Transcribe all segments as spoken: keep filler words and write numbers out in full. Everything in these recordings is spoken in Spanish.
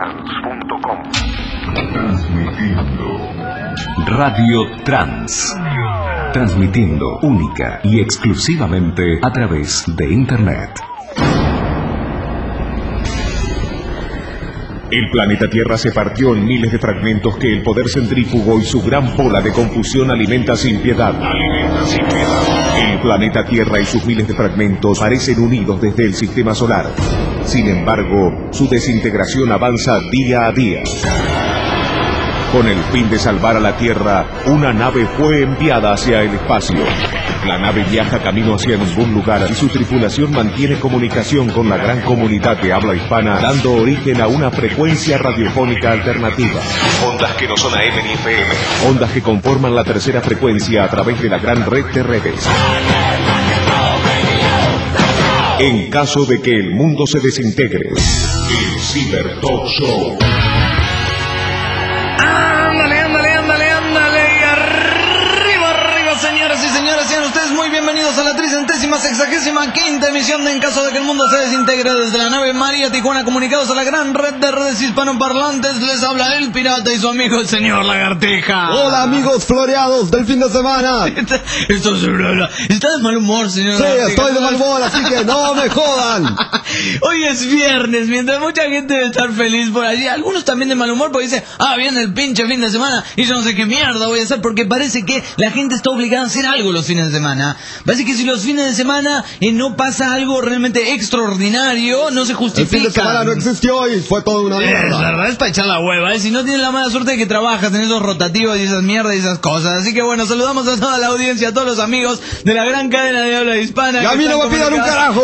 trans punto com. Transmitiendo Radio Trans. Transmitiendo única y exclusivamente a través de Internet. El planeta Tierra se partió en miles de fragmentos que el poder centrífugo y su gran bola de confusión alimenta sin piedad. Alimenta sin piedad. El planeta Tierra y sus miles de fragmentos parecen unidos desde el sistema solar. Sin embargo, su desintegración avanza día a día. Con el fin de salvar a la Tierra, una nave fue enviada hacia el espacio. La nave viaja camino hacia ningún lugar y su tripulación mantiene comunicación con la gran comunidad de habla hispana, dando origen a una frecuencia radiofónica alternativa. Ondas que no son A M ni F M. Ondas que conforman la tercera frecuencia a través de la gran red de redes. En caso de que el mundo se desintegre, el Cyber Talk Show. Ándale, ándale, ándale, ándale. Y arriba, arriba, señoras y señores. Sean ustedes muy bienvenidos a la tricentésima sexagésima quinta emisión de En caso de que el mundo se desintegre desde la nave María Tijuana, comunicados a la gran red de redes hispanoparlantes. Les habla el pirata y su amigo el señor Lagartija. Hola amigos floreados del fin de semana. Esto es verdad. Está de mal humor, señor Sí, Lagartija. estoy de mal humor, así que no me jodan. Hoy es viernes, mientras mucha gente debe estar feliz por allí, algunos también de mal humor porque dicen, ah, viene el pinche fin de semana y yo no sé qué mierda voy a hacer, porque parece que la gente está obligada a hacer algo los fines de semana. Parece que si los fines de semana eh, no pasa algo realmente extraordinario, no se justifica. El fin de semana no existió y fue toda una mierda. Eh, la verdad es para echar la hueva, ¿eh? Si no tienes la mala suerte de que trabajas en esos rotativos y esas mierdas y esas cosas. Así que bueno, saludamos a toda la audiencia, a todos los amigos de la gran cadena de habla hispana. Y a mí no me pidan un carajo.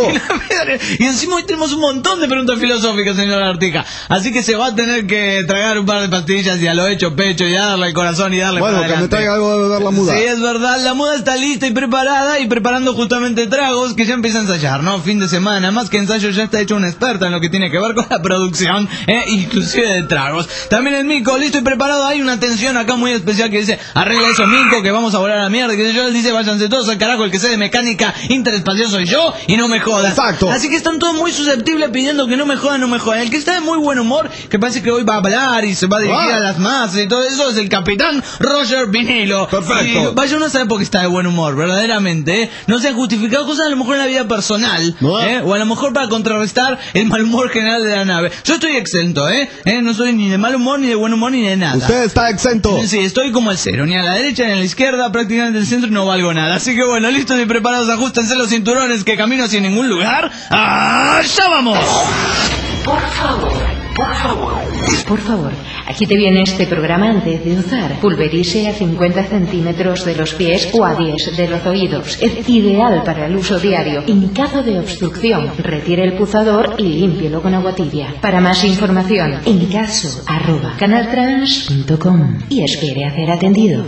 Y encima hoy tenemos un montón de preguntas filosóficas, señor Artica. Así que se va a tener que tragar un par de pastillas y a lo hecho pecho y a darle al corazón y darle Bueno, para que me adelante. traiga algo de beber la muda. Sí, es verdad, la muda está lista y preparada y preparando justamente tragos que ya empieza a ensayar, ¿no? Fin de semana, más que ensayo ya está hecho una experta en lo que tiene que ver con la producción, eh, inclusive de tragos. También el Mico, listo y preparado, hay una atención acá muy especial que dice, arregla eso Mico, que vamos a volar a la mierda, que yo, él dice, váyanse todos al carajo, el que sé de mecánica interespacial soy yo y no me jodas. Exacto. Así que están todos muy susceptibles pidiendo que no me jodan, no me jodan. El que está de muy buen humor, que parece que hoy va a hablar y se va a dirigir Ah. a las masas y todo eso, es el capitán Roger Vinilo. Perfecto. Y vaya uno sabe por qué está de buen humor, verdaderamente, ¿eh? No se han justificado cosas a lo mejor en la vida personal, ¿No? ¿eh? O a lo mejor para contrarrestar el mal humor general de la nave. Yo estoy exento, ¿eh? ¿eh? No soy ni de mal humor, ni de buen humor, ni de nada. Usted está exento. Sí, estoy como el cero, ni a la derecha ni a la izquierda, prácticamente el centro y no valgo nada. Así que bueno, listos y preparados, ajustense los cinturones que camino hacia ningún lugar. ¡Allá vamos! Por favor, por favor, por favor, aquí te viene este programa antes de usar. Pulverice a cincuenta centímetros de los pies o a diez de los oídos. Es ideal para el uso diario. En caso de obstrucción, retire el puzador y límpielo con agua tibia. Para más información, en caso, arroba canaltrans punto com y espere a ser atendido.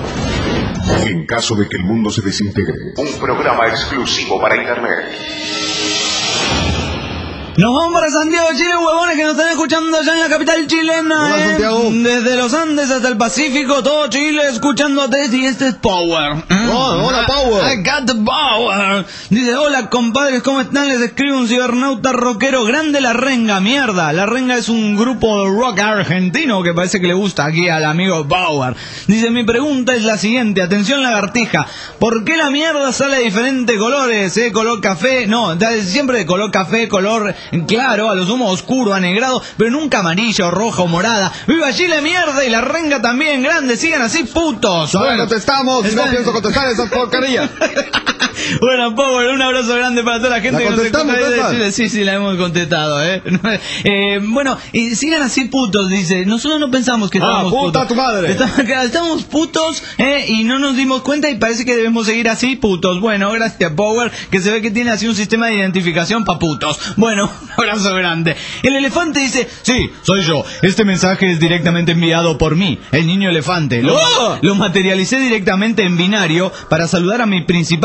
En caso de que el mundo se desintegre, Un programa exclusivo para Internet. Nos vamos para Santiago, Chile, huevones que nos están escuchando allá en la capital chilena. Hola, ¿eh? Santiago. Desde los Andes hasta el Pacífico, todo Chile escuchándote y este es Power. ¿eh? Oh, hola, Power. I got the power. Dice, hola compadres, ¿cómo están? Les escribe un cibernauta rockero grande La Renga, mierda. La Renga es un grupo de rock argentino que parece que le gusta aquí al amigo Power. Dice, mi pregunta es la siguiente, atención lagartija, ¿por qué la mierda sale de diferentes colores? ¿Eh? Color café, no, siempre de color café, color claro, a lo sumo oscuro, anegrado, pero nunca amarillo, rojo, morada. ¡Viva Chile, mierda! Y La Renga también, grande, sigan así, putos. Bueno, Bueno, contestamos, está- no pienso contestar esa porquería. Bueno, Power, un abrazo grande para toda la gente ¿La que nos contestamos, escucha desde César? Chile. Sí, sí, la hemos contestado, ¿eh? eh bueno, y sigan así putos, dice. Nosotros no pensamos que Ah, estábamos puta putos. tu madre. Estamos, estamos putos, ¿eh? Y no nos dimos cuenta y parece que debemos seguir así, putos. Bueno, gracias, Power, que se ve que tiene así un sistema de identificación para putos. Bueno, un abrazo grande. El elefante dice, sí, soy yo. Este mensaje es directamente enviado por mí, el niño elefante. Lo, ¡Oh! lo materialicé directamente en binario para saludar a mi principal discípulo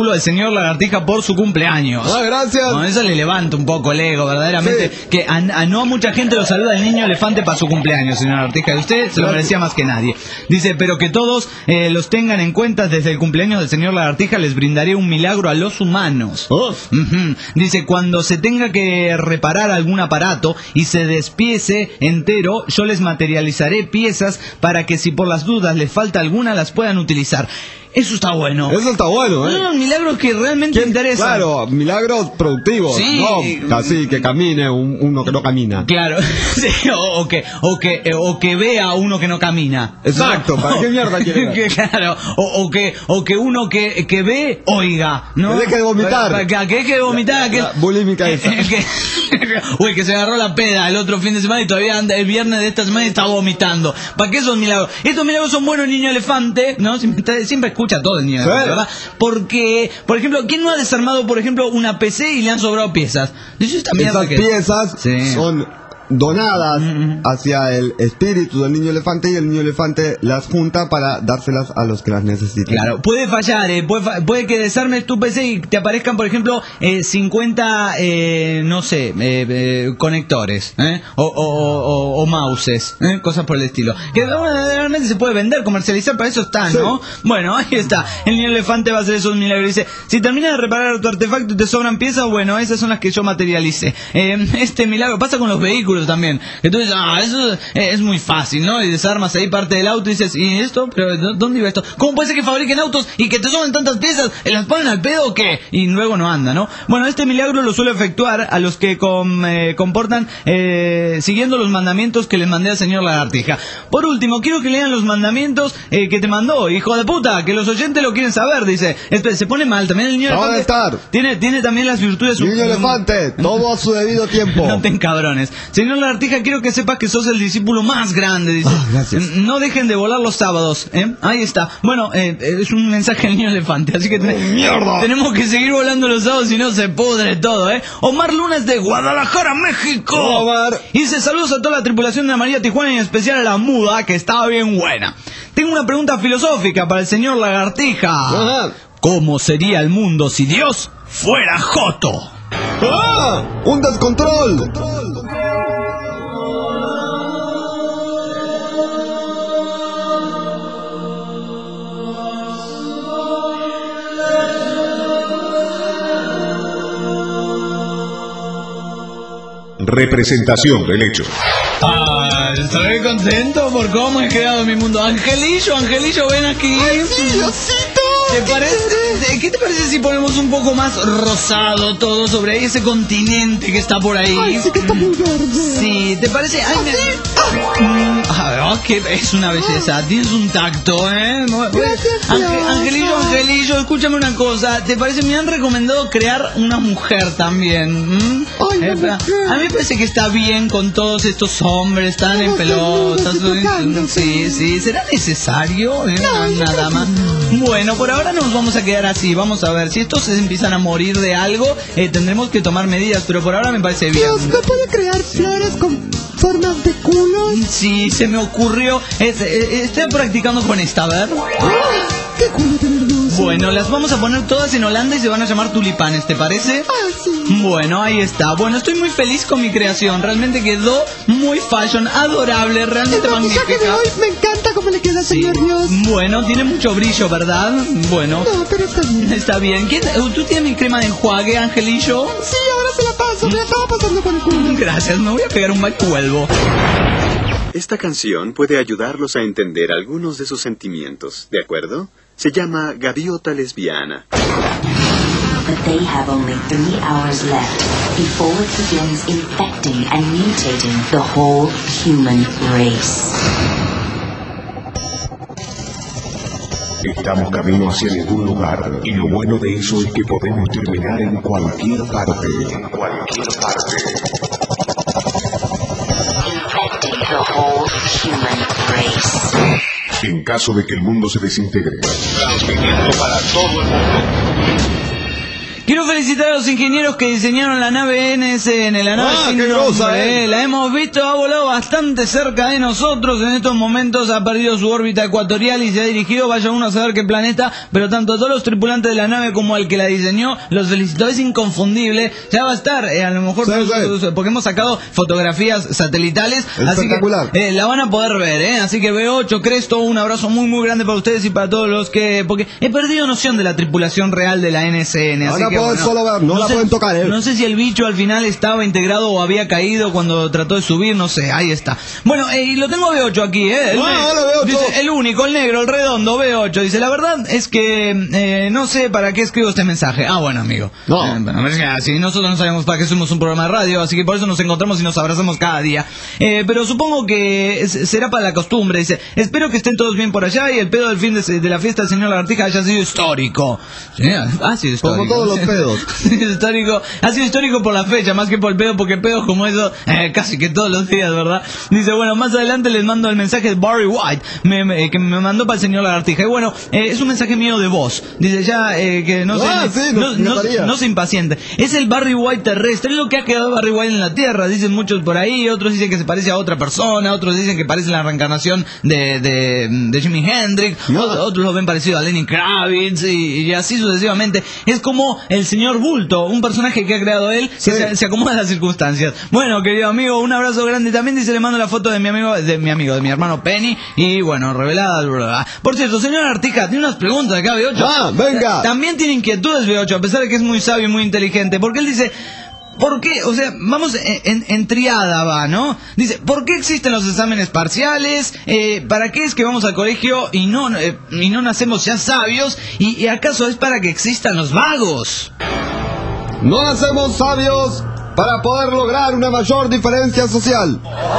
discípulo del señor Lagartija por su cumpleaños. Ah, gracias. Bueno, eso le levanta un poco el ego, verdaderamente. Sí. Que a, a no a mucha gente lo saluda el niño elefante para su cumpleaños, señor Lagartija. Y usted se lo merecía más que nadie. Dice, pero que todos eh, los tengan en cuenta desde el cumpleaños del señor Lagartija, les brindaré un milagro a los humanos. Oh. Ujú. Dice, cuando se tenga que reparar algún aparato y se despiece entero, yo les materializaré piezas para que si por las dudas les falta alguna, las puedan utilizar. Eso está bueno. Eso está bueno, ¿eh? No, milagros que realmente ¿Quién- interesan. Claro, milagros productivos. Sí. No, así que camine un- uno que no camina. Claro, sí, o, o que o que eh, o que vea uno que no camina. Exacto, ¿para qué mierda quiere ver? Que, claro, o, o que o que uno que, que ve oiga, ¿no? Que deje de vomitar. Para- para que deje de vomitar, que La bulímica esa. que- Uy, que se agarró la peda el otro fin de semana y todavía anda el viernes de esta semana y está vomitando. ¿Para qué son milagros? Estos milagros son buenos, niño elefante, ¿no? Siempre, siempre escucha todo el niño Sí. elefante, ¿verdad? Porque, por ejemplo, ¿quién no ha desarmado, por ejemplo, una P C y le han sobrado piezas? Dice, esta mierda Esas que- piezas Sí. son donadas hacia el espíritu del niño elefante y el niño elefante las junta para dárselas a los que las necesitan. Claro, puede fallar, eh, puede, fa- puede que desarmes tu P C y te aparezcan, por ejemplo, eh, cincuenta, eh, no sé, eh, eh, conectores, ¿eh? o, o, o, o mouses, ¿eh? Cosas por el estilo. Que bueno, realmente se puede vender, comercializar, para eso está, ¿no? Bueno, ahí está. El niño elefante va a hacer esos milagros. Dice, si terminas de reparar tu artefacto y te sobran piezas, bueno, esas son las que yo materialicé. Eh, este milagro pasa con los vehículos también. Entonces, ah, eso eh, es muy fácil, ¿no? Y desarmas ahí parte del auto y dices, ¿y esto? ¿Pero dó- dónde iba esto? ¿Cómo puede ser que fabriquen autos y que te sobren tantas piezas? ¿Las ponen al pedo o qué? Y luego no anda, ¿no? Bueno, este milagro lo suele efectuar a los que com- eh, comportan eh, siguiendo los mandamientos que les mandé al señor Lagartija. Por último, quiero que lean los mandamientos eh, que te mandó, hijo de puta, que los oyentes lo quieren saber, dice. Espera, se pone mal también el niño ¿Dónde elefante. estar? Tiene, tiene también las virtudes... Niño elefante, todo a su debido tiempo. No te encabrones. Señor Lagartija, quiero que sepas que sos el discípulo más grande, dice. Ah, gracias. No dejen de volar los sábados, ¿eh? Ahí está. Bueno, eh, es un mensaje al niño elefante, así que ten- ¡Mierda! tenemos que seguir volando los sábados, si no se pudre todo, ¿eh? Omar Lunes de Guadalajara, México. Omar. Y dice, saludos a toda la tripulación de la María Tijuana y en especial a la muda, que estaba bien buena. Tengo una pregunta filosófica para el señor Lagartija. Ajá. ¿Cómo sería el mundo si Dios fuera Joto? ¡Ah! ¡Un descontrol! Representación del hecho. Ah, estoy contento por cómo he creado mi mundo. Angelillo, Angelillo, ven aquí. ¿Te parece, ¿Qué te parece si ponemos un poco más rosado todo sobre ese continente que está por ahí? Ay, sí que está muy verde. Sí, ¿te parece? Ay, me- Mm, ah, oh, que es una belleza. Tienes un tacto, ¿eh? Gracias, Ange- Dios. Angelillo, Angelillo, escúchame una cosa. ¿Te parece? Me han recomendado crear una mujer también. ¿m? Ay, la Eh, pero mujer. a mí me parece que está bien con todos estos hombres tan en Todos pelotas. desnudos y tocándose. Sí, sí. ¿Será necesario? eh? No, yo Nada creo que más. no. Bueno, por ahora nos vamos a quedar así. Vamos a ver. Si estos se empiezan a morir de algo, eh, tendremos que tomar medidas. Pero por ahora me parece bien. Dios, ¿no puede crear flores con formas de culos? Sí, se me ocurrió. Es- eh, estoy practicando con esta, a ver. ¡Ah! ¡Qué culo tan hermoso! Bueno, las vamos a poner todas en Holanda y se van a llamar tulipanes, ¿te parece? Ah, sí. Bueno, ahí está. Bueno, estoy muy feliz con mi creación. Realmente quedó muy fashion, adorable, El realmente maquillaje de magnífica. hoy me encanta cómo le queda, Sí. señor Dios. Bueno, tiene mucho brillo, ¿verdad? Bueno, No, pero está bien. está bien. ¿Quién- ¿Tú tienes mi crema de enjuague, Angelillo? Sí, ahora se la paso. Me la estaba pasando por el culo. Gracias, me voy a pegar un mal vuelvo. Esta canción puede ayudarlos a entender algunos de sus sentimientos, ¿de acuerdo? Se llama Gaviota Lesbiana. But they have only three hours left before it begins infecting and mutating the whole human race. Estamos camino hacia ningún lugar y lo bueno de eso es que podemos terminar en cualquier parte. En cualquier parte. Infecting the whole human race. En caso de que el mundo se desintegre. Transmitiendo para todo el mundo. Quiero quiero felicitar a los ingenieros que diseñaron la nave N S N, la nave Ah, sin qué nombre, grosa, eh. eh. La hemos visto, ha volado bastante cerca de nosotros. En estos momentos ha perdido su órbita ecuatorial y se ha dirigido, vaya uno a saber qué planeta, pero tanto todos los tripulantes de la nave como el que la diseñó los felicitó. Es inconfundible. Ya va a estar, eh, a lo mejor, Sí, por- sí. porque hemos sacado fotografías satelitales, así que Espectacular. eh, la van a poder ver, ¿eh? Así que B ocho, Cresto, un abrazo muy muy grande para ustedes y para todos los que... Porque he perdido noción de la tripulación real de la N S N. Así Ahora que, pueden bueno, solo ver, no la sé, pueden tocar, ¿eh? No sé si el bicho al final estaba integrado o había caído cuando trató de subir, no sé, ahí está. Bueno, eh, y lo tengo B ocho aquí, ¿eh? El, Ah, hola, B ocho. Dice, el único, el negro, el redondo, B ocho. Dice, la verdad es que eh, no sé para qué escribo este mensaje. Ah, bueno, amigo. No. Eh, bueno, es que así nosotros no sabemos para qué somos un programa de radio, así que por eso nos encontramos y nos abrazamos cada día. Eh, pero supongo que es- será para la costumbre. Dice, espero que estén todos bien por allá y el pedo del fin de, de la fiesta del señor Lagartija haya sido histórico. Sí, ha sido histórico. Como todos los pedos. Ha sido histórico, ha sido histórico por la fecha, más que por el pedo, porque pedos como eso, eh, casi que todos los días, ¿verdad? Dice, bueno, más adelante les mando el mensaje de Barry White, me- me- que me mandó para el señor Lagartija. Y bueno, eh, es un mensaje mío de voz. Dice ya que que no Ah, se, sí, no, nos no- encantaría. no se impaciente. Es el Barry White terrestre, es lo que ha quedado Barry White en la Tierra, dicen muchos por ahí, otros dicen que se parece a otra persona, otros dicen que parece la reencarnación de, de, de Jimi Hendrix, No. otros, otros lo ven parecido a Lenny Kravitz y, y así sucesivamente. Es como el señor Bulto, un personaje que ha creado él, Sí. que se, se acomoda a las circunstancias. Bueno, querido amigo, un abrazo grande. También dice, le mando la foto de mi amigo, de mi amigo, de mi hermano Penny, y bueno, revelada. Bla, bla, bla. Por cierto, señor Artija, tiene unas preguntas acá, B ocho. Ah, venga. También tiene inquietudes, B ocho, a pesar de que es muy sabio y muy inteligente, porque él dice... ¿Por qué? O sea, vamos en, en- en triada va, ¿no? Dice, ¿por qué existen los exámenes parciales? Eh, ¿Para qué es que vamos al colegio y no, eh, y no nacemos ya sabios? ¿Y, y acaso es para que existan los vagos? No nacemos sabios para poder lograr una mayor diferencia social.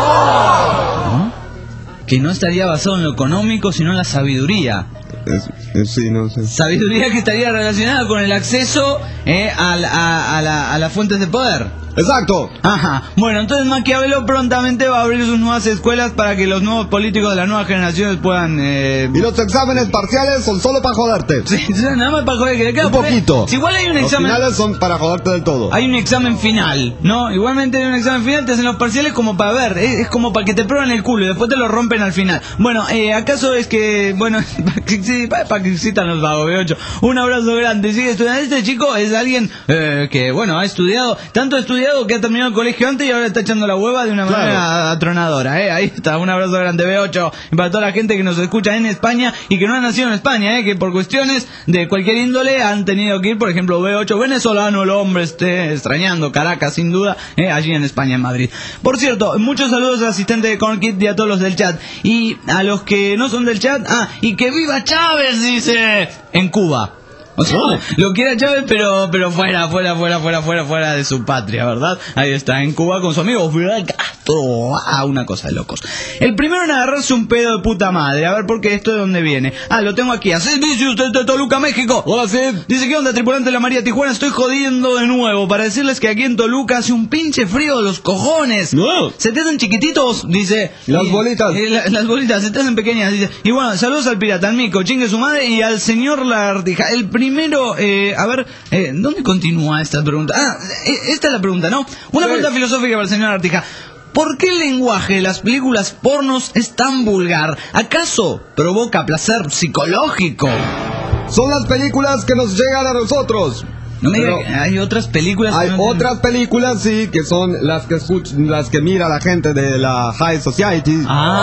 Que no estaría basado en lo económico, sino en la sabiduría. Es- es- sí, no sé. Sabiduría que estaría relacionada con el acceso eh, a, la- a- a la- a las fuentes de poder. Exacto. Ajá. Bueno, entonces Maquiavelo prontamente va a abrir sus nuevas escuelas para que los nuevos políticos de las nuevas generaciones puedan... Eh... Y los exámenes parciales son solo para joderte. Sí, nada más para joder que le queda. Un poquito. Si igual hay un Los examen... finales son para joderte del todo. Hay un examen final, ¿no? Igualmente hay un examen final, te hacen los parciales como para ver, es, es como para que te prueben el culo y después te lo rompen al final. Bueno, eh, ¿acaso es que, bueno, para que, sí, para- para que existan los vagos, B ocho? Un abrazo grande, sigue estudiando. Este chico es alguien eh, que, bueno, ha estudiado, tanto ha estudiado que ha terminado el colegio antes y ahora está echando la hueva de una Claro. manera atronadora, ¿eh? Ahí está, un abrazo grande, B ocho, y para toda la gente que nos escucha en España y que no ha nacido en España, ¿eh? Que por cuestiones de cualquier índole han tenido que ir, por ejemplo, B ocho, venezolano, el hombre esté extrañando Caracas, sin duda, ¿eh? Allí en España, en Madrid. Por cierto, muchos saludos al asistente de CornKit y a todos los del chat. Y a los que no son del chat, ah, y que viva Chávez, dice, en Cuba. O sea, lo quiere a Chávez, pero pero fuera, fuera, fuera, fuera, fuera, fuera de su patria, ¿verdad? Ahí está, en Cuba con su amigo Fidel Castro. Ah, una cosa de locos. El primero en agarrarse un pedo de puta madre. A ver, ¿por qué esto de dónde viene? Ah, lo tengo aquí. Así dice usted de Toluca, México. Hola, sí. Dice, ¿qué onda, tripulante de la María Tijuana? Estoy jodiendo de nuevo para decirles que aquí en Toluca hace un pinche frío de los cojones. No. Se te hacen chiquititos, dice. Las Y- bolitas. y la- las bolitas se te hacen pequeñas, dice. Y bueno, saludos al pirata, al mico, chingue su madre, y al señor Lagartija. El primero, eh, a ver, eh, ¿dónde continúa esta pregunta? Ah, eh, esta es la pregunta, ¿no? Una Sí. pregunta filosófica para el señor Lagartija. ¿Por qué el lenguaje de las películas pornos es tan vulgar? ¿Acaso provoca placer psicológico? Son las películas que nos llegan a nosotros. No me diga Pero que hay otras películas. hay que no- otras películas, sí, que son las que escuch- las que mira la gente de la High Society.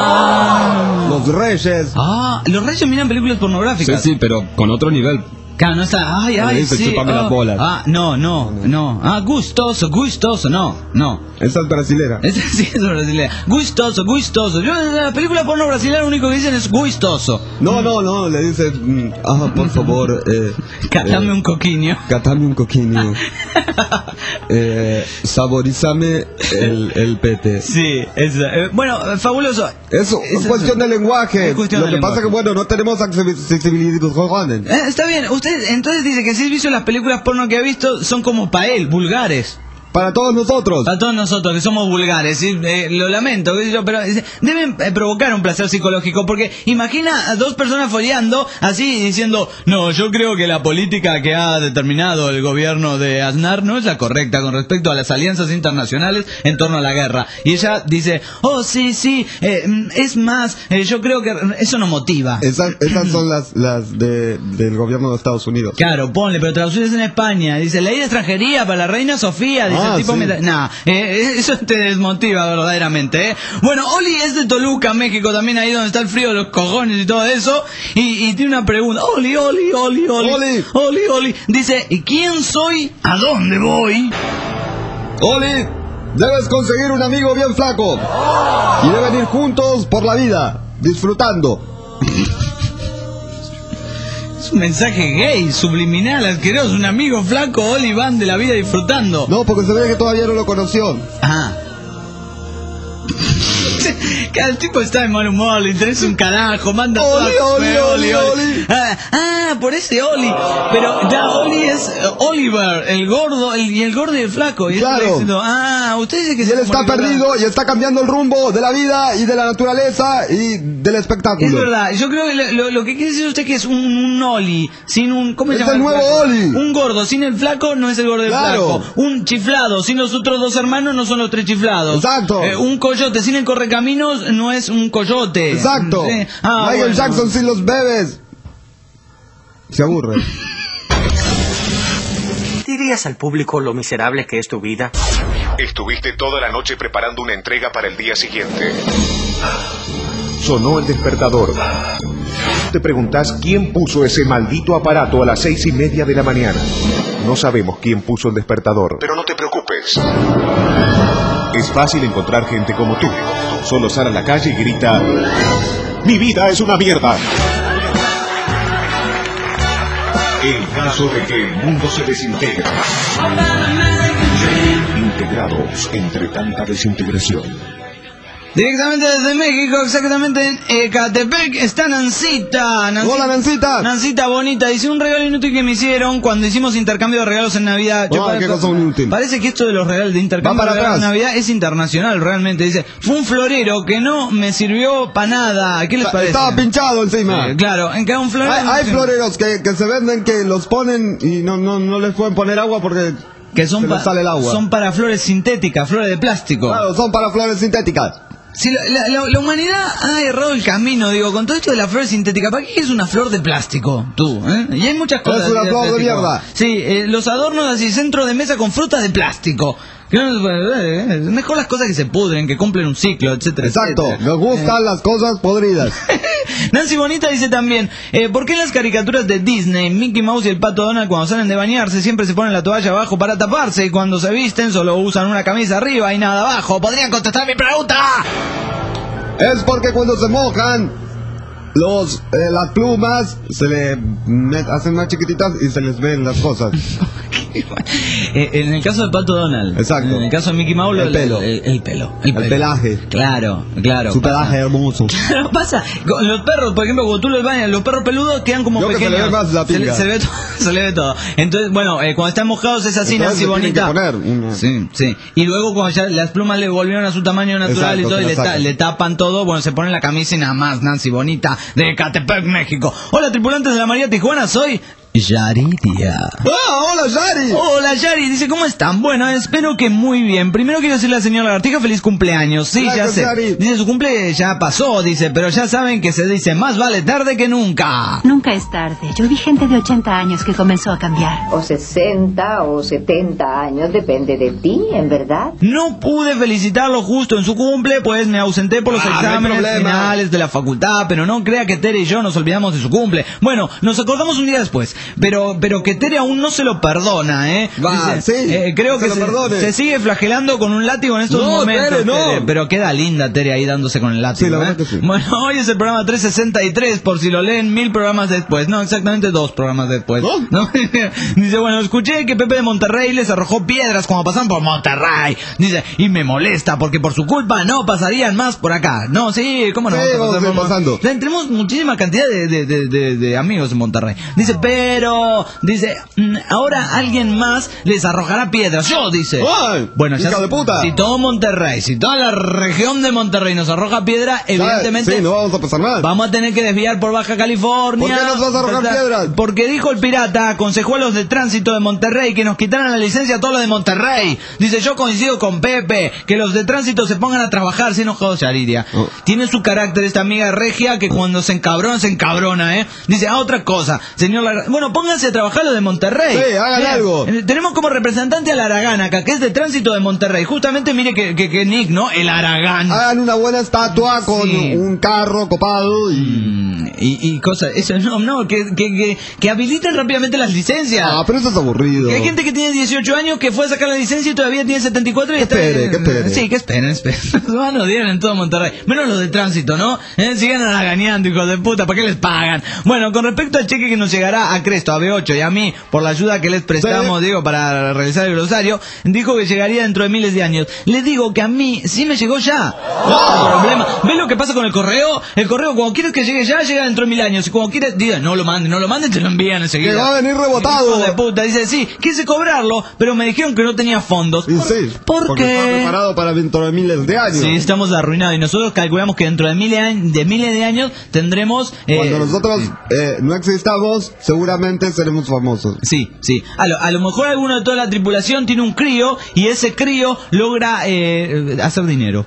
Ah. Los Reyes. Ah, los reyes miran películas pornográficas. pero con otro nivel. Claro, no está. Ay, Le ay, dice, sí. "Chúpame ah, las bolas". Ah, no, no, no. Ah, gustoso, gustoso, no, no. Esa es brasilera. Esa sí es brasileña. Gustoso, gustoso. Yo en la película porno brasileña lo único que dicen es gustoso. No, no, no, le dice, mm, ah, por favor, eh, Catame eh, un coquiño. catame un coquinho. eh, saborízame el, el pete. Sí, esa. Eh, bueno, eh, fabuloso. Eso es Esa- cuestión de lenguaje. Es cuestión Lo de que pasa lenguaje. que, bueno, no tenemos accesibilidad. Joder. Eh, está bien, usted entonces dice que si has visto las películas porno que ha visto son como pa' él, vulgares. para todos nosotros. Para todos nosotros que somos vulgares, ¿sí? eh, lo lamento, qué sé yo, pero eh, deben eh, provocar un placer psicológico, porque imagina a dos personas follando así diciendo, no, yo creo que la política que ha determinado el gobierno de Aznar no es la correcta con respecto a las alianzas internacionales en torno a la guerra. Y ella dice, oh, sí, sí, eh, es más, eh, yo creo que eso no motiva. Esas, esas son las, las de, del gobierno de Estados Unidos. Claro, ponle, pero traducidas en España. Dice, ley de extranjería para la reina Sofía. Dice Ah, el tipo, sí. meta- nah, eh, eso te desmotiva verdaderamente, ¿eh? Bueno, Oli es de Toluca, México, también ahí donde está el frío de los cojones y todo eso. Y, y tiene una pregunta. Oli, Oli, Oli, Oli. Oli. Oli, Oli. Dice, ¿y quién soy? ¿A dónde voy? Oli, debes conseguir un amigo bien flaco. Y deben ir juntos por la vida, disfrutando. Es un mensaje gay, subliminal, asqueroso. Un amigo flaco, Oli, van de la vida disfrutando. No, porque se ve que todavía no lo conoció. Ah. El tipo está de mal humor, le interesa un carajo, manda Oli, todas- Oli, eh, Oli, Oli. Ah, ah, por ese Oli. Pero ya Oli es eh, Oliver, el gordo, el, y el gordo y el flaco. Y él Claro. está diciendo, ah, ustedes dicen que Y se él está como que- perdido y está cambiando el rumbo de la vida y de la naturaleza y del espectáculo. Es verdad, yo creo que lo, lo- lo que quiere decir usted que es un, un Oli, sin un... ¿Cómo se Es llama? el nuevo flaco? Oli. Un gordo, sin el flaco no es el gordo del Claro. flaco. Un chiflado, sin los otros dos hermanos no son los tres chiflados. Exacto. Eh, un coyote sin el correcaminos no es un coyote. Exacto. Sí. Ah, Michael bueno. Jackson sin los bebés. Se aburre. ¿Dirías al público lo miserable que es tu vida? Estuviste toda la noche preparando una entrega para el día siguiente. Sonó el despertador. Te preguntás quién puso ese maldito aparato a las seis y media de la mañana. No sabemos quién puso el despertador. Pero no te preocupes. Es fácil encontrar gente como tú. Solo sal a la calle y grita: ¡Mi vida es una mierda! En caso de que el mundo se desintegre. Integrados entre tanta desintegración. Directamente desde México, exactamente en Ecatepec, está Nancita. Nancita. Hola, Nancita. Nancita bonita, dice un regalo inútil que me hicieron cuando hicimos intercambio de regalos en Navidad. Ah, pare- qué cosa inútil. Parece que esto de los regalos de intercambio Va para de regalos en atrás. Navidad es internacional, realmente. Dice, fue un florero que no me sirvió para nada. ¿Qué les parece? Estaba pinchado encima. Eh, claro, en cada un florero. Hay, hay floreros que, que se venden que los ponen y no, no, no les pueden poner agua porque que son, se les pa- sale el agua. son para flores sintéticas, flores de plástico. Claro, son para flores sintéticas. Si la, la- la- la humanidad ha errado el camino, digo, con todo esto de la flor sintética, ¿para qué es una flor de plástico? Tú, ¿eh? Y hay muchas cosas. Es una flor de plástico. mierda. Sí, eh, los adornos así, centro de mesa con frutas de plástico. Que no- eh, Mejor las cosas que se pudren, que cumplen un ciclo, etcétera, Exacto, etcétera. nos gustan las cosas podridas. Nancy Bonita dice también, eh, ¿por qué en las caricaturas de Disney, Mickey Mouse y el Pato Donald cuando salen de bañarse siempre se ponen la toalla abajo para taparse y cuando se visten solo usan una camisa arriba y nada abajo? ¿Podrían contestar mi pregunta? Es porque cuando se mojan, los, eh, las plumas se le met- hacen más chiquititas y se les ven las cosas. Eh, en el caso de Pato Donald. Exacto. En el caso de Mickey Mouse, El pelo. El, el pelo. El, El pelo. pelaje. Claro, claro. Su pasa. pelaje hermoso. Claro, pasa. Con los perros, por ejemplo, cuando tú los bañas, los perros peludos quedan como Yo que se pequeños. le ve más la se, le, pinga. se le ve todo, se le ve todo. Entonces, bueno, eh, cuando están mojados es así, Entonces Nancy le tienen que Bonita. poner una- Sí, sí. Y luego cuando ya las plumas le volvieron a su tamaño natural Exacto, y todo, se y la le, ta- sacan. le tapan todo, bueno, se ponen la camisa y nada más, Nancy Bonita, de Ecatepec, México. Hola, tripulantes de la María Tijuana, soy Yaridia. ¡Ah, hola, Yari! Hola Yari, dice, ¿cómo están? Bueno, espero que muy bien. Primero quiero decirle al señor Lagartija feliz cumpleaños. Sí, Gracias, ya sé. Yari. Dice, su cumple ya pasó, dice, pero ya saben que se dice, más vale tarde que nunca. Nunca es tarde. Yo vi gente de ochenta años que comenzó a cambiar. O sesenta o setenta años, depende de ti, en verdad. No pude felicitarlo justo en su cumple, pues me ausenté por los Ah, no hay exámenes problema. finales de la facultad, pero no crea que Tere y yo nos olvidamos de su cumple. Bueno, nos acordamos un día después, pero pero que Tere aún no se lo perdona, ¿eh? Va, sí, eh, creo se que lo se, perdone. se sigue flagelando con un látigo en estos No, momentos. Tere, no. Tere, pero queda linda Tere ahí dándose con el látigo. Sí, la ¿eh? verdad que sí. Bueno, hoy es el programa trescientos sesenta y tres, por si lo leen mil programas después. No, exactamente dos programas después. ¿No? ¿No? Dice, bueno, escuché que Pepe de Monterrey les arrojó piedras cuando pasaban por Monterrey. Dice, y me molesta porque por su culpa no pasarían más por acá. No, sí, ¿cómo no? Sí, vamos a vamos pasar a ir por- pasando. O sea, tenemos muchísima cantidad de, de, de, de, de amigos en Monterrey. Dice, pero pero dice, mm, ahora alguien más les arrojará piedras. Yo, dice. ¡Ay! Bueno, ya ¡Hija de puta! si todo Monterrey, si toda la región de Monterrey nos arroja piedra, evidentemente Sí, no vamos a pasar mal. vamos a tener que desviar por Baja California. ¿Por qué nos vas a arrojar ¿verdad? piedras? Porque dijo el pirata, aconsejó a los de tránsito de Monterrey que nos quitaran la licencia a todos los de Monterrey. Dice, yo coincido con Pepe, que los de tránsito se pongan a trabajar, sin enojados, Yaridia. Oh. Tiene su carácter esta amiga regia que cuando se encabrona, se encabrona, ¿eh? Dice, ah, otra cosa, señor Lar- bueno, pónganse a trabajar los de Monterrey. Sí, hagan Eh, algo. eh, Tenemos como representante al Aragán acá, que es de tránsito de Monterrey. Justamente, mire que, que, que Nick, ¿no? El Aragán. Hagan una buena estatua con Sí. un carro copado y... Mm, y, y cosas, eso no, no, que, que, que, que habiliten rápidamente las licencias. Ah, pero eso es aburrido. Que hay gente que tiene dieciocho años que fue a sacar la licencia y todavía tiene setenta y cuatro y Que está... espere, que espere. Sí, que esperen, esperen. Nos van a odiar en todo Monterrey. Menos los de tránsito, ¿no? Eh, sigan araganeando, hijos de puta, ¿para qué les pagan? Bueno, con respecto al cheque que nos llegará a Cresto, a B ocho y a mí, por la ayuda que les prestamos, Sí. digo, para realizar el glosario, dijo que llegaría dentro de miles de años. Les digo que a mí sí me llegó ya. No hay problema. ¿Ves lo que pasa con el correo? El correo, cuando quieres que llegue ya, llega dentro de mil años. Y cuando quieres, diga, no lo manden, no lo manden, te lo envían enseguida. Que va a venir rebotado. Hijo de puta, dice, sí, quise cobrarlo, pero me dijeron que no tenía fondos. Y ¿Por, sí, ¿por porque qué? está preparado para dentro de miles de años. Sí, estamos arruinados y nosotros calculamos que dentro de miles de, años- de, miles de años tendremos... eh, Cuando nosotros eh, no existamos, seguramente seremos famosos. Sí, sí. A lo, a lo mejor alguno de toda la tripulación tiene un crío y ese crío logra eh, hacer dinero.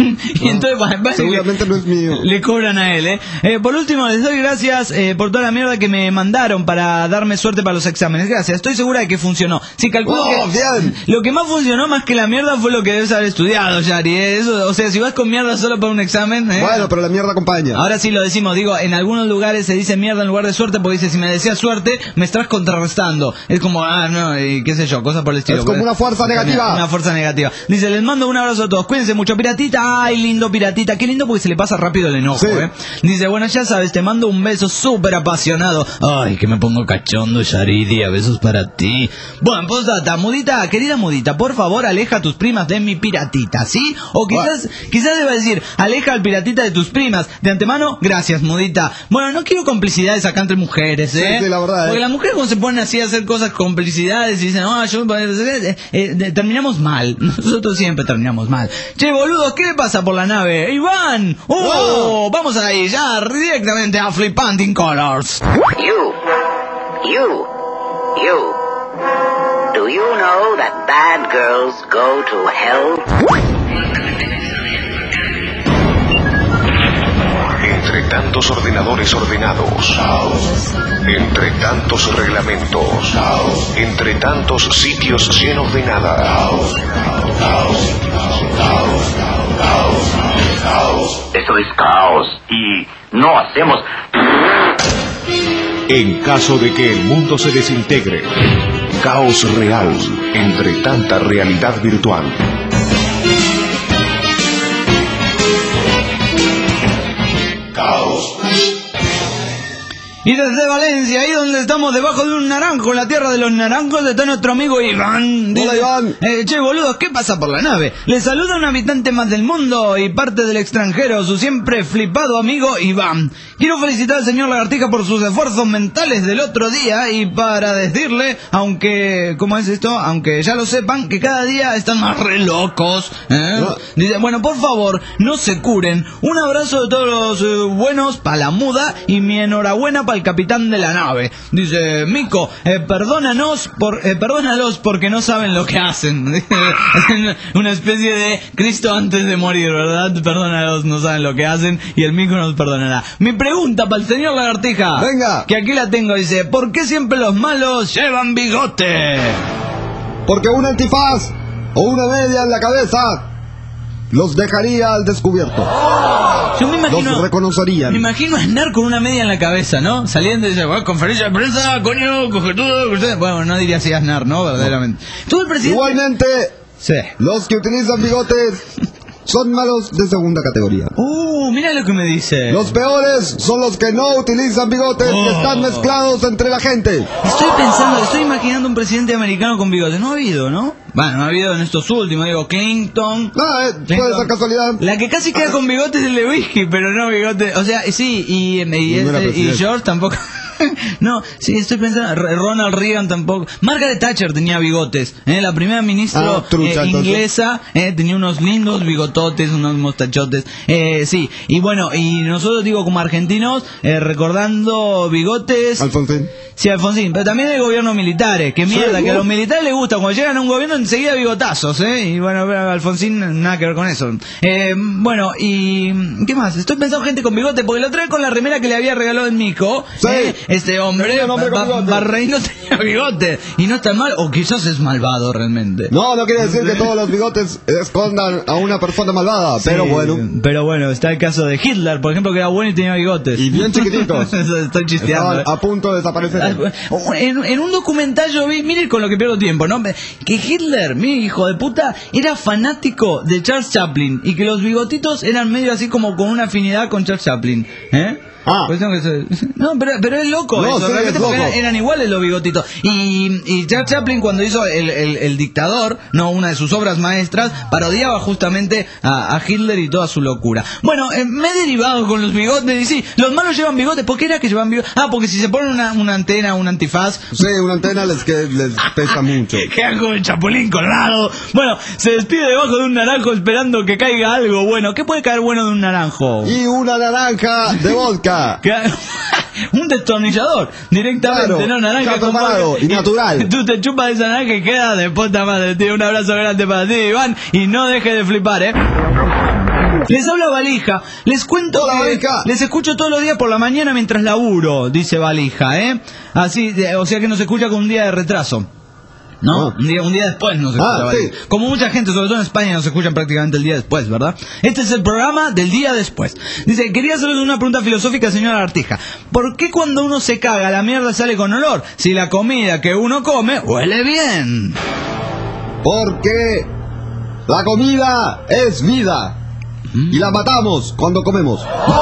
Y entonces va- va- Seguramente no es mío. le cobran a él, ¿eh? Eh, por último, les doy gracias eh, por toda la mierda que me mandaron para darme suerte para los exámenes. Gracias, estoy segura de que funcionó. Sí, calculo Oh, que bien. lo que más funcionó más que la mierda fue lo que debes haber estudiado, Yari. ¿eh? Eso, o sea, si vas con mierda solo para un examen... ¿eh? Bueno, pero la mierda acompaña. Ahora sí lo decimos, digo, en algunos lugares se dice mierda en lugar de suerte porque dice, si me deseas suerte, me estás contrarrestando. Es como, ah, no, y qué sé yo, cosas por el estilo. Es como una fuerza negativa. Una fuerza negativa. Dice, les mando un abrazo a todos, cuídense mucho, piratita. Ay, lindo piratita, qué lindo porque se le pasa rápido el enojo, Sí. ¿eh? Dice, bueno, ya sabes, te mando un beso súper apasionado. Ay, que me pongo cachondo, Yaridia, besos para ti. Bueno, postdata, Mudita, querida Mudita, por favor, aleja a tus primas de mi piratita, ¿sí? O quizás, quizás deba decir, aleja al piratita de tus primas. De antemano, gracias, Mudita. Bueno, no quiero complicidades acá entre mujeres, ¿eh? Sí, sí, la verdad, ¿eh? Porque las mujeres cuando se ponen así a hacer cosas complicidades y dicen, ah, yo... eh, eh, terminamos mal. Nosotros siempre terminamos mal. Che, boludo, ¿qué le pasa por la nave? ¡Iván! ¡Oh! Vamos ahí, ya, directamente a Flipanting Colors. You, you, you. Do you know that bad girls go to hell? Entre tantos ordenadores ordenados, entre tantos reglamentos, entre tantos sitios llenos de nada. Eso es caos y no hacemos... En caso de que el mundo se desintegre, caos real entre tanta realidad virtual. Caos. Y desde Valencia, ahí donde estamos debajo de un naranjo, en la tierra de los naranjos, está nuestro amigo Iván. Hola, Iván. Eh, che, boludos, ¿qué pasa por la nave? Les saluda un habitante más del mundo y parte del extranjero, su siempre flipado amigo Iván. Quiero felicitar al señor Lagartija por sus esfuerzos mentales del otro día y para decirle, aunque, ¿cómo es esto? Aunque ya lo sepan, que cada día están más re locos. ¿eh? No. Dice, bueno, por favor, no se curen. Un abrazo de todos los eh, buenos para la muda y mi enhorabuena para el capitán de la nave. Dice, Mico, eh, perdónanos por, eh, perdónalos porque no saben lo que hacen. Una especie de Cristo antes de morir, ¿verdad? Perdónalos, no saben lo que hacen y el Mico nos perdonará. Mi pregunta para el señor Lagartija. Venga. Que aquí la tengo, dice, ¿por qué siempre los malos llevan bigote? Porque un antifaz o una media en la cabeza los dejaría al descubierto. Yo me imagino... Los reconocerían. Me imagino a Aznar con una media en la cabeza, ¿no? Saliendo y dice, bueno, conferencia de prensa, coño, cogetudo, cogetudo. Bueno, no diría así Aznar, ¿no? Verdaderamente. Todo el presidente... Igualmente, Sí. los que utilizan bigotes son malos de segunda categoría. Uh, mira lo que me dice. Los peores son los que no utilizan bigotes, Oh. que están mezclados entre la gente. Estoy pensando, estoy imaginando un presidente americano con bigote. No ha habido, ¿no? Bueno, no ha habido en estos últimos, digo, Clinton. No, eh, puede Clinton. ser casualidad. La que casi queda con bigote es el de whisky, pero no bigote. O sea, sí, y, y, Ninguna este- y presidenta. George tampoco. No, sí, estoy pensando, Ronald Reagan tampoco. Margaret Thatcher tenía bigotes, ¿eh? La primera ministra Ah, trucha, eh, inglesa eh, tenía unos lindos bigototes, unos mostachotes. Eh, sí, y bueno, y nosotros digo como argentinos, eh, recordando bigotes. Alfonsín. Sí, Alfonsín, pero también hay gobiernos militares, que mierda, Sí, que a uh. los militares les gusta, cuando llegan a un gobierno enseguida bigotazos, ¿eh? Y bueno, Alfonsín nada que ver con eso. Eh, bueno, y ¿qué más? Estoy pensando gente con bigote, porque lo trae con la remera que le había regalado el Mico. Sí. ¿eh? Este hombre, Un hombre con Ba- bigote. Barreino tenía bigote, y no está mal, o quizás es malvado realmente. No, no quiere decir que todos los bigotes escondan a una persona malvada, pero Sí, bueno. Pero bueno, está el caso de Hitler, por ejemplo, que era bueno y tenía bigotes. Y bien chiquititos. Estoy chisteando. Estaban a punto de desaparecer. En, en un documental yo vi, miren con lo que pierdo tiempo, ¿no? Que Hitler, mi hijo de puta, era fanático de Charles Chaplin y que los bigotitos eran medio así como con una afinidad con Charles Chaplin, ¿eh? Ah. Pues no, que se- no, pero, pero es loco No, eso, sí, realmente, es porque loco. eran, eran iguales los bigotitos. Y, y Charles Chaplin, cuando hizo el, el, el Dictador, no, una de sus obras maestras, parodiaba justamente a, a Hitler y toda su locura. Bueno, eh, me he derivado con los bigotes, y sí, los malos llevan bigotes. ¿Por qué era que llevan bigotes? Ah, porque si se ponen una, una antena, un antifaz, Sí, una antena les, que les pesa mucho. quedan como el Chapulín Colorado. Bueno, se despide debajo de un naranjo esperando que caiga algo bueno. ¿Qué puede caer bueno de un naranjo? Y una naranja de vodka. Que- un destornillador directamente, Claro, no naranja ya con preparado vodka. y natural. Tú te chupas esa naranja y queda de puta madre, tío. Un abrazo grande para ti, Iván, y no deje de flipar, ¿eh? Les habla Valija. Les cuento Hola, que Valija. les escucho todos los días por la mañana mientras laburo, dice Valija, ¿eh? Así, de- o sea que nos escucha con un día de retraso. ¿No? Ah. Un día, un día después nos escucha. Ah, Valija. sí. Como mucha gente, sobre todo en España, nos escuchan prácticamente el día después, ¿verdad? Este es el programa del día después. Dice, quería hacerles una pregunta filosófica, señora Artija. ¿Por qué cuando uno se caga la mierda sale con olor? Si la comida que uno come huele bien. Porque la comida es vida. Y la matamos cuando comemos.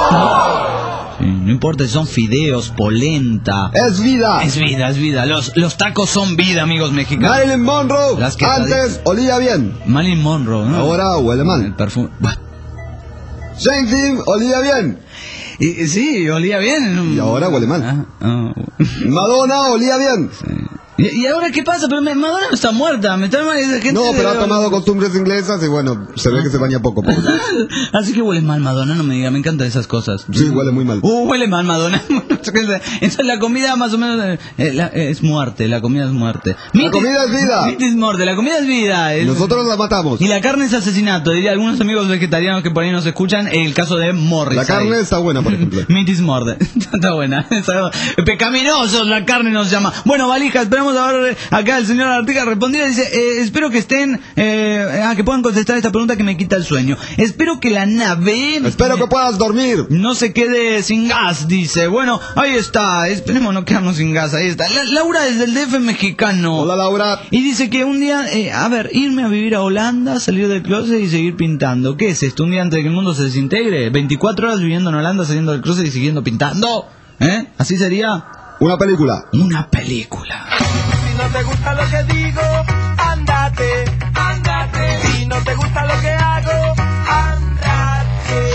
Sí, no importa si son fideos, polenta. Es vida. Es vida, es vida. Los, los tacos son vida, amigos mexicanos. Marilyn Monroe Las que- antes olía bien. Marilyn Monroe, ¿no? Ahora huele El mal. perfume. Bah. Shane King olía bien. Y, y sí, olía bien. Y ahora huele mal. Ah, ah. Madonna olía bien. ¿Y, y ahora qué pasa? Pero me- Madonna no está muerta. Me está mal esa gente. No, pero ha de- tomado costumbres inglesas y bueno, se ve que se baña poco. poco. Así que huele mal Madonna, no me diga, me encantan esas cosas. Sí, huele muy mal. Uh, huele mal Madonna. Entonces la comida más o menos eh, la- es muerte, la comida es muerte. La comida es vida. Meat is muerte, la comida es vida. es- Nosotros la matamos. Y la carne es asesinato, diría algunos amigos vegetarianos que por ahí nos escuchan, el caso de Morris. La carne está buena, por ejemplo. Meat is morde. Está buena. Está- Pecaminosos, la carne nos llama. Bueno, Valija, esperamos a ver acá el señor Artiga respondida. Dice, eh, espero que estén, eh, ah, que puedan contestar esta pregunta que me quita el sueño. Espero que la nave... Espero que puedas dormir. No se quede sin gas, dice. Bueno, ahí está. Esperemos no quedarnos sin gas. Ahí está. La- Laura desde el D F mexicano. Hola, Laura. Y dice que un día, eh, a ver, irme a vivir a Holanda, salir del closet y seguir pintando. ¿Qué es esto? ¿Un día antes de que el mundo se desintegre? ¿veinticuatro horas viviendo en Holanda, saliendo del closet y siguiendo pintando? ¿Eh? ¿Así sería? Una película. Una película. Si no te gusta lo que digo, ándate, ándate. Si no te gusta lo que hago, ándate.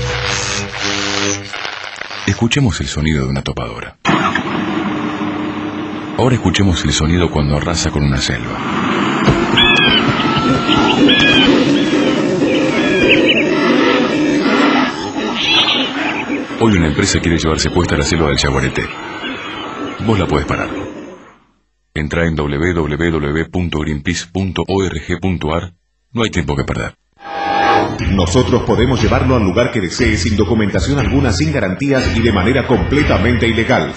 Escuchemos el sonido de una topadora. Ahora escuchemos el sonido cuando arrasa con una selva. Hoy una empresa quiere llevarse puesta la selva del Yaguareté. Vos la podés parar. Entrá en doble u doble u doble u punto greenpeace punto org punto a r. No hay tiempo que perder. Nosotros podemos llevarlo al lugar que desee sin documentación alguna, sin garantías y de manera completamente ilegal.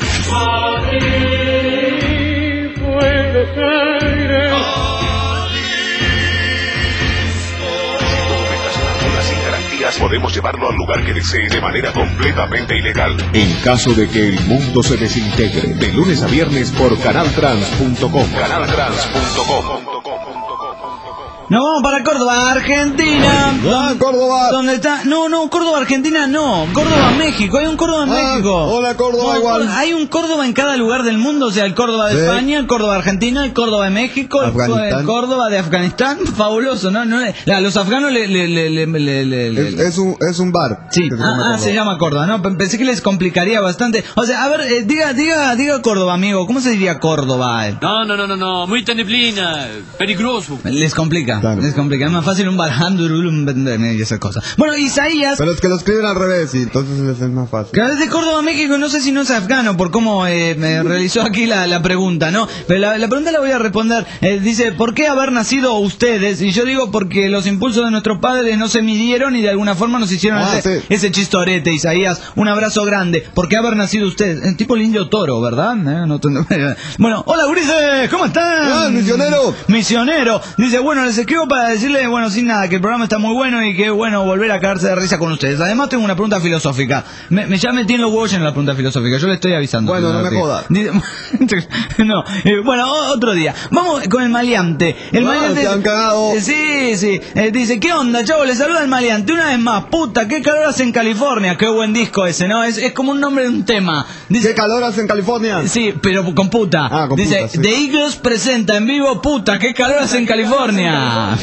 Sin garantías, podemos llevarlo al lugar que desee de manera completamente ilegal. En caso de que el mundo se desintegre, de lunes a viernes por canal trans punto com. canal trans punto com. Nos vamos para Córdoba, Argentina. Ah, Córdoba. ¿Dónde está? No, no, Córdoba, Argentina, no. Córdoba, México. Hay un Córdoba en Ah, México. hola, Córdoba, No, igual. Hay un Córdoba en cada lugar del mundo. O sea, el Córdoba de Sí. España, el Córdoba de Argentina, el Córdoba de México, el, Afganistán. el Córdoba de Afganistán. Fabuloso, ¿no? no a los afganos le... le, le, le, le, le- le- Es, es un, es un bar. Sí, que se ah, llama ah, Córdoba. se llama Córdoba, ¿no? P- Pensé que les complicaría bastante. O sea, a ver, eh, diga, diga, diga Córdoba, amigo. ¿Cómo se diría Córdoba? eh? No, no, no, no, no, muita neblina, peligroso. Les complica, Claro. les complica. Es más fácil un barhandurulum y esas cosas. Bueno, Isaías, Pero es que lo escriben al revés y entonces les es más fácil. que es de Córdoba, México, no sé si no es afgano por cómo eh, me realizó aquí la, la pregunta, ¿no? Pero la, la pregunta la voy a responder. Eh, dice, ¿por qué haber nacido ustedes? Y yo digo, porque los impulsos de nuestros padres no se midieron y de alguna forma nos hicieron Ah, ese, sí. ese chistorete, Isaías. Un abrazo grande. ¿Por qué haber nacido ustedes? Eh, tipo el indio toro, ¿verdad? Eh, no te- bueno, hola, gurises, ¿cómo están? Ah, misionero. Misionero. Dice, bueno, les escribo para decirle, bueno, sin nada, que el programa está muy bueno y que bueno volver a caerse de risa con ustedes. Además tengo una pregunta filosófica. Me, me ya metí en los huevos en la pregunta filosófica, yo le estoy avisando. Bueno, no me Dice- jodas. Dice- no, eh, bueno, o- otro día. Vamos con el maleante. El Ah, maleante. te han cagado. Eh, Sí, sí. Eh, dice, ¿qué onda, chavo? Le saluda el maleante. Una vez más, puta, qué calor hace en California. Qué buen disco ese, ¿no? Es, es como un nombre de un tema. Dice, ¿Qué calor hace en California? sí, pero con puta. Ah, con Dice, puta, sí. The Eagles presenta en vivo, puta, qué calor hace en California.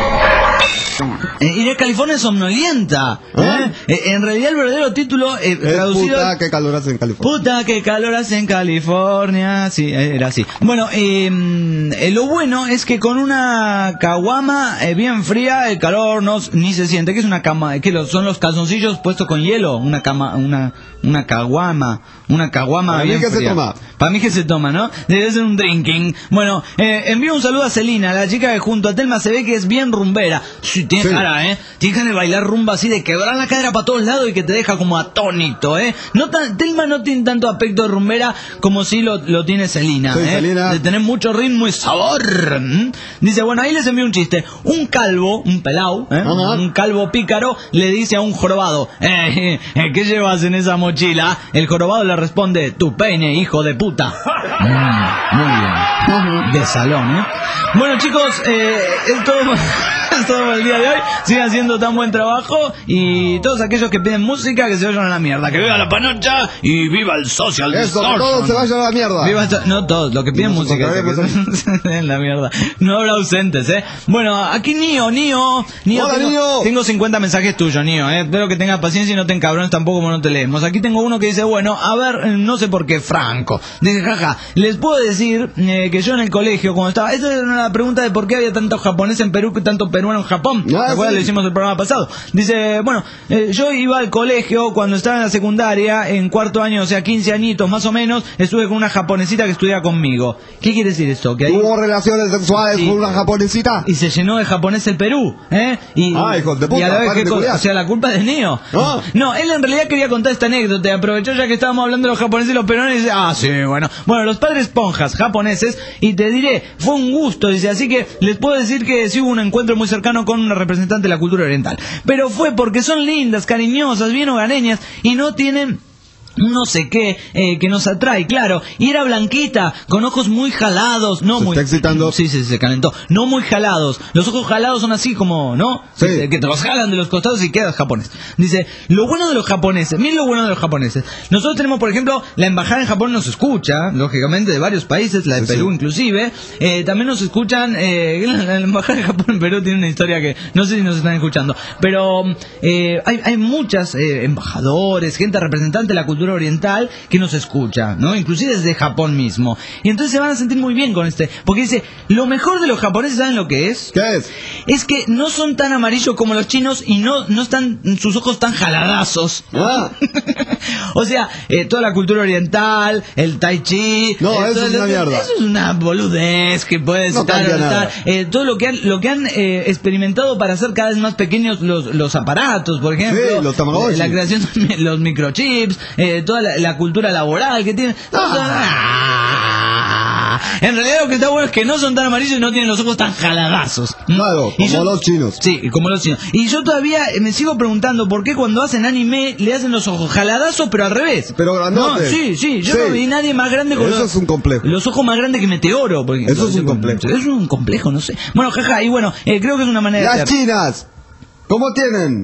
Eh, y de California somnolienta. ¿eh? ¿Ah? Eh, en realidad el verdadero título eh, Es traducido... puta, ¿qué calor hace en California? Puta, qué calor hace en California. Sí, eh, era así. Bueno, eh, eh, lo bueno es que con una caguama eh, bien fría el calor no s- ni se siente. ¿Qué es una cama? ¿Qué lo- son los calzoncillos puestos con hielo? Una cama, una una caguama, una caguama Para mí bien que se fría. toma. Para mí que se toma, ¿no? Debe ser un drinking. Bueno, eh, envío un saludo a Celina, la chica que junto a Telma se ve que es bien rumbera. Sí, tiene Sí. cara, ¿eh? Tiene cara de bailar rumba así, de quebrar la cadera para todos lados y que te deja como atónito, ¿eh? No tan, Telma no tiene tanto aspecto de rumbera como si lo, lo tiene Celina, Sí, ¿eh? Celina. De tener mucho ritmo y sabor. ¿m? Dice, bueno, ahí les envío un chiste. Un calvo, un pelao, ¿eh? Ajá. Un calvo pícaro le dice a un jorobado, eh, eh, ¿qué llevas en esa mochila? El jorobado le responde, tu peine, hijo de puta. Mm, muy bien. De salón, ¿eh? Bueno, chicos, eh, es todo, es todo por el día de hoy. Sigan haciendo tan buen trabajo. Y todos aquellos que piden música, que se vayan a la mierda. Que viva la panocha y viva el social Eso, distortion. todos se vayan a la mierda. Viva el so- no todos, los que piden Y nos música. encontraremos En la mierda. No habrá ausentes, ¿eh? Bueno, aquí Nio, Nio. Nio Hola, tengo, Nio. tengo cincuenta mensajes tuyos, Nio, ¿eh? Espero que tengas paciencia y no te encabrones tampoco como no te leemos. Aquí tengo uno que dice, bueno, a ver, eh, no sé por qué, Franco. Dice, jaja, les puedo decir eh, que yo en el colegio, cuando estaba... Esa era una pregunta de por qué había tantos japoneses en Perú y tanto peruano en Japón. ¿Te Ah, acuerdas? sí. Lo hicimos el programa pasado. Dice, bueno, eh, yo iba al colegio cuando estaba en la secundaria, en cuarto año, o sea, quince añitos más o menos, estuve con una japonesita que estudiaba conmigo. ¿Qué quiere decir esto? Que ahí... Hubo relaciones sexuales Sí. con una japonesita. Y se llenó de japonés el Perú, ¿eh? Y, Ah, hijos de puta, y a la vez, paren ¿qué de cosa? culiar. O sea, la culpa es de Neo. Ah. No, él en realidad quería contar esta anécdota. y Aprovechó ya que estábamos hablando de los japoneses y los peruanos y dice, ah, sí, bueno. Bueno, los padres ponjas japoneses, y te diré, fue un gusto, dice, así que les puedo decir que sí hubo un encuentro muy cercano con una representante de la cultura oriental. Pero fue porque son lindas, cariñosas, bien hogareñas y no tienen... no sé qué, eh, que nos atrae, claro. Y era blanquita, con ojos muy jalados, no Se muy... está excitando. Sí, sí, se calentó. No muy jalados. Los ojos jalados son así como, ¿no? Sí. Que, que te los jalan de los costados y quedas japonés. Dice, lo bueno de los japoneses, miren lo bueno de los japoneses. Nosotros tenemos, por ejemplo, la embajada en Japón nos escucha, lógicamente, de varios países, la de Sí, Perú sí. inclusive. Eh, también nos escuchan, eh, la, la embajada de Japón en Perú tiene una historia que no sé si nos están escuchando. Pero eh, hay, hay muchas eh, embajadores, gente representante de la cultura oriental que nos escucha, ¿no? Inclusive desde Japón mismo. Y entonces se van a sentir muy bien con este. Porque dice, lo mejor de los japoneses, ¿saben lo que es? ¿Qué es? Es que no son tan amarillos como los chinos y no, no están sus ojos tan jaladazos. Ah. O sea, eh, toda la cultura oriental, el tai chi... No, eh, eso todo es lo- una mierda. Eso es una boludez que puede No estar... cambia estar- nada. eh, todo lo que han, lo que han eh, experimentado para hacer cada vez más pequeños los, los aparatos, por ejemplo. Sí, los Tamagotchi. eh, la creación de los microchips, eh, toda la, la cultura laboral que tienen. Ah. En realidad lo que está bueno es que no son tan amarillos y no tienen los ojos tan jaladazos. Claro, Y como yo- los chinos. Sí, como los chinos. Y yo todavía eh, me sigo preguntando por qué cuando hacen anime le hacen los ojos jaladazos, pero al revés. Pero grandotes. No, sí, sí, yo Sí. no vi nadie más grande con Eso los, es un complejo. los ojos más grandes que Meteoro. Porque, Eso es un complejo. Es un complejo, no sé. Bueno, jaja, y bueno, eh, creo que es una manera de Las hacer. chinas, ¿cómo tienen?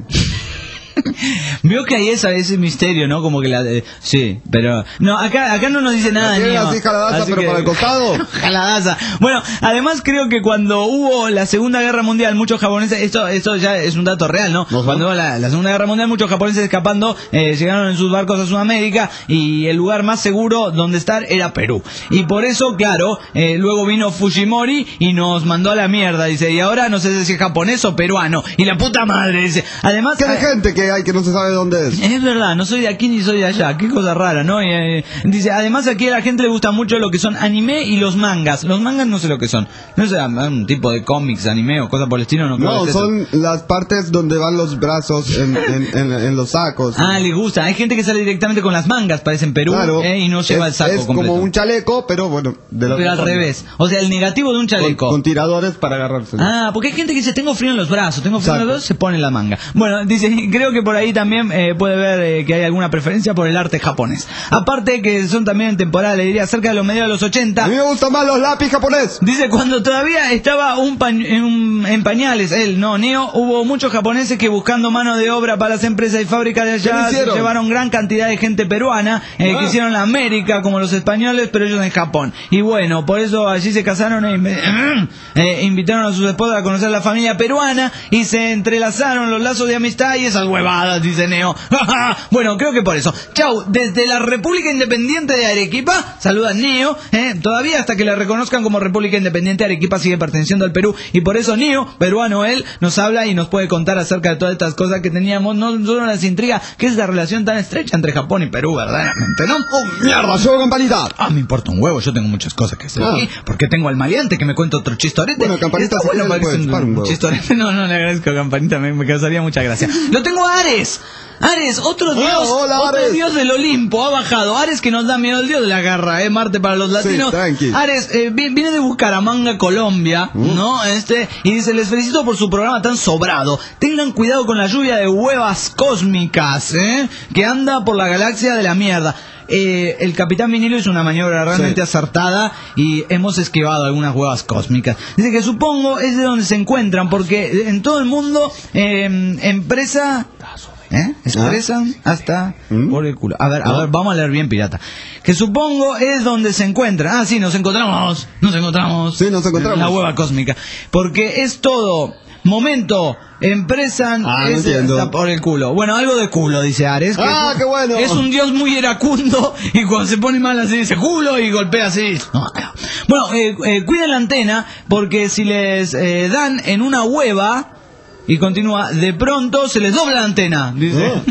Veo que hay esa, ese misterio, ¿no? Como que la... eh, sí, pero... No, acá acá no nos dice nada. La tienen Neo. así jaladaza, Así pero que- para el costado. Jaladaza. Bueno, además creo que cuando hubo la Segunda Guerra Mundial, muchos japoneses... Esto esto ya es un dato real, ¿no? Ajá. Cuando hubo la, la Segunda Guerra Mundial, muchos japoneses escapando eh, llegaron en sus barcos a Sudamérica y el lugar más seguro donde estar era Perú. Y por eso, claro, eh, luego vino Fujimori y nos mandó a la mierda, dice. Y ahora no sé si es japonés o peruano. Y la puta madre, dice. Además... ¿Qué de eh, gente que hay que no se sabe dónde es? Es verdad, no soy de aquí ni soy de allá, qué cosa rara, ¿no? Y, eh, dice, además aquí a la gente le gusta mucho lo que son anime y los mangas. Los mangas no sé lo que son. No sé, un tipo de cómics, anime o cosas por el estilo, no creo No, que sea eso. son las partes donde van los brazos en, en, en, en los sacos. Ah, le gusta. Hay gente que sale directamente con las mangas, parece en Perú, Claro, eh, y no lleva es, el saco es completo. como un chaleco, pero bueno, de la Pero otra al forma. revés. O sea, el negativo de un Con, chaleco. con tiradores para agarrarse. Ah, porque hay gente que dice, tengo frío en los brazos, tengo frío en los Exacto. brazos, se pone la manga. Bueno, dice, creo que por ahí también eh, puede ver eh, que hay alguna preferencia por el arte japonés. Aparte que son también en temporada, le diría, cerca de los mediados de los ochenta. A mí me gustan más los lápiz japonés. Dice, cuando todavía estaba un pañ- en, un- en pañales, él, no, Neo, hubo muchos japoneses que buscando mano de obra para las empresas y fábricas de ¿Qué allá, se hicieron? llevaron gran cantidad de gente peruana, eh, Ah. que hicieron la América como los españoles, pero ellos en Japón. Y bueno, por eso allí se casaron e inv- eh, invitaron a sus esposas a conocer la familia peruana y se entrelazaron los lazos de amistad y esas huevadas, dice Neo. Bueno, creo que por eso. Chau, desde la República Independiente de Arequipa, saluda Neo, eh, todavía hasta que la reconozcan como República Independiente, Arequipa sigue perteneciendo al Perú, y por eso Neo, peruano él, nos habla y nos puede contar acerca de todas estas cosas que teníamos, no solo nos intriga, que es esa relación tan estrecha entre Japón y Perú, verdaderamente, ¿no? ¡Oh, mierda! ¡Llevo campanita! Ah, me importa un huevo, yo tengo muchas cosas que hacer Ah. aquí, porque tengo al maleante que me cuenta otro chistorete. Bueno, Campanita, Está si bueno quieres, para que puedes sea un- chupar un un huevo. chistorete. No, no le agradezco, Campanita, me, me causaría mucha gracia. Lo tengo a Ares. Ares, otro dios, hola, otro Ares. dios del Olimpo, ha bajado. Ares que nos da miedo, el dios de la garra, eh, Marte para los latinos. tranqui. Ares eh, vi- viene de Bucaramanga, Colombia, ¿no? Este, y dice, les felicito por su programa tan sobrado. Tengan cuidado con la lluvia de huevas cósmicas, ¿eh? Que anda por la galaxia de la mierda. Eh, el Capitán Vinilo hizo una maniobra realmente Sí. acertada y hemos esquivado algunas huevas cósmicas. Dice que supongo es de donde se encuentran, porque en todo el mundo, eh, empresa... ¿Eh? Expresan hasta ¿Mm? por el culo. A ver, a Ah. ver, vamos a leer bien, pirata. Que supongo es donde se encuentran. Ah, sí, nos encontramos. Nos encontramos. Sí, nos encontramos. En la hueva cósmica. Porque es todo. Momento. Empresan. Ah, no es entiendo. hasta por el culo. Bueno, algo de culo, dice Ares. que Ah, es, qué bueno. Es un dios muy iracundo. Y cuando se pone mal así dice culo y golpea así. Bueno, eh, eh, cuiden la antena. Porque si les eh, dan en una hueva. Y continúa, de pronto se les dobla la antena, dice. Oh.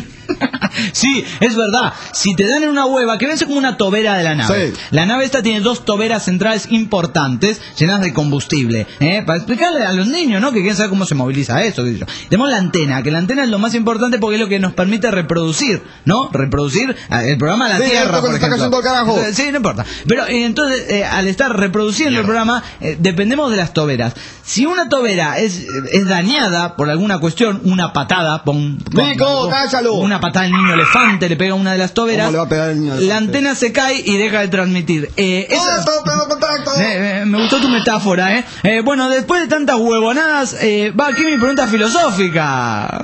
Sí, es verdad. Si te dan en una hueva, que vence como una tobera de la nave. Sí. La nave esta tiene dos toberas centrales importantes, llenas de combustible. ¿eh? Para explicarle a los niños, ¿no? Que quieren saber cómo se moviliza eso. qué sé yo. Tenemos la antena, que la antena es lo más importante porque es lo que nos permite reproducir, ¿no? Reproducir eh, el programa La Sí, Tierra, esto que por se está ejemplo. cayendo al carajo. Entonces, sí, no importa. Pero eh, entonces, eh, al estar reproduciendo el programa, eh, dependemos de las toberas. Si una tobera es, es dañada por alguna cuestión, una patada, pon, pon- Nico, cállalo. una patada al niño elefante le pega a una de las toberas, ¿Cómo le va a pegar al niño la elefante? antena se cae y deja de transmitir. Eh, ¡Oh, esa- todo pedo contacto! eh, eh, me gustó tu metáfora, ¿eh? Eh, Bueno, después de tantas huevonadas, eh, va aquí mi pregunta filosófica.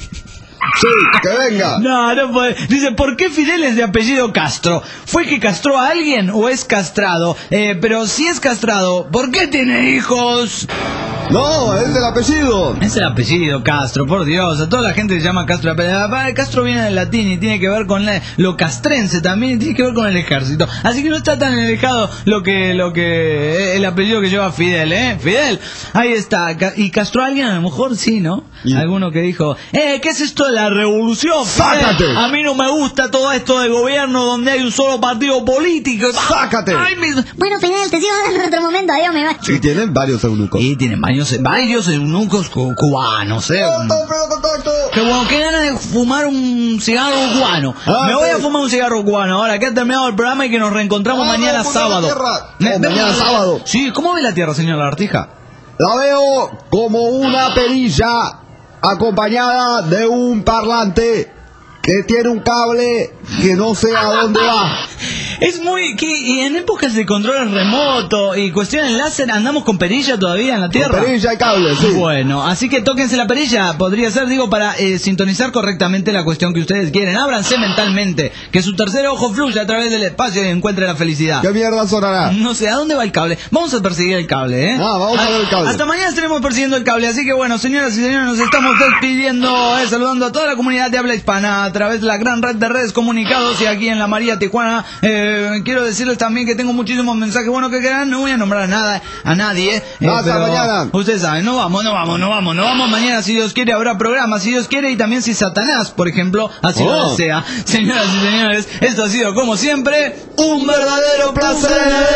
Sí, que venga. No, no puede. Dice, ¿por qué Fidel es de apellido Castro? ¿Fue que castró a alguien o es castrado? Eh, pero si es castrado, ¿por qué tiene hijos? No, es del apellido. Es el apellido Castro, por Dios. A toda la gente se llama Castro. Ah, Castro viene del latín y tiene que ver con la- lo castrense también, y tiene que ver con el ejército. Así que no está tan alejado lo que, lo que el apellido que lleva Fidel, ¿eh? Fidel. Ahí está. Ca- ¿Y castró a alguien? A lo mejor sí, ¿no? Y- Alguno que dijo, eh, ¿qué es esto de la una revolución. ¡Sácate! A mí no me gusta todo esto de gobierno donde hay un solo partido político. ¡Sácate! Ay, mis... Bueno, Fidel, te sigo hablando en otro momento. Adiós, me va. Y tienen varios eunucos. Y tienen varios, varios eunucos cu- cubanos, ¿eh? Qué bueno, qué ganas de fumar un cigarro cubano. Ah, me voy sí. a fumar un cigarro cubano ahora que ha terminado el programa y que nos reencontramos Ah, mañana no, puta sábado. la tierra. Me- Oh, me- mañana sábado. Sí, ¿cómo ve la tierra, señor Lagartija? La veo como una perilla acompañada de un parlante que tiene un cable que no sé a dónde va. Es muy... que y en épocas de control remoto y cuestiones láser andamos con perilla todavía en la Tierra. Con perilla y cable, sí. Bueno, así que tóquense la perilla, podría ser, digo, para eh, sintonizar correctamente la cuestión que ustedes quieren. Ábranse mentalmente, que su tercer ojo fluya a través del espacio y encuentre la felicidad. ¿Qué mierda sonará? No sé, ¿a dónde va el cable? Vamos a perseguir el cable, ¿eh? Ah, vamos a ver el cable. Hasta mañana estaremos persiguiendo el cable, así que bueno, señoras y señores, nos estamos despidiendo, eh, saludando a toda la comunidad de habla hispana a través de la gran red de redes comunicados y aquí en la María Tijuana. Eh, quiero decirles también que tengo muchísimos mensajes buenos que quedan, no voy a nombrar a nada, a nadie. Eh, Hasta pero mañana. Ustedes saben, no vamos, no vamos, no vamos, no vamos. Mañana, si Dios quiere, habrá programa, si Dios quiere, y también si Satanás, por ejemplo, así Oh. lo desea. Señoras y señores, esto ha sido, como siempre, un verdadero placer.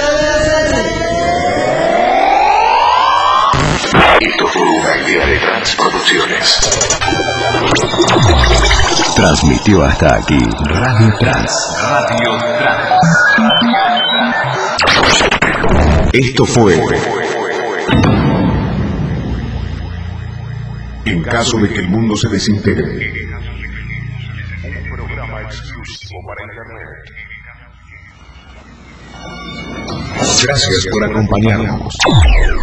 Esto fue una idea de Transproducciones. Transmitió hasta aquí Radio Trans. Radio Trans. Esto fue... En caso de que el mundo se desintegre. Un programa exclusivo para Internet. Gracias por acompañarnos.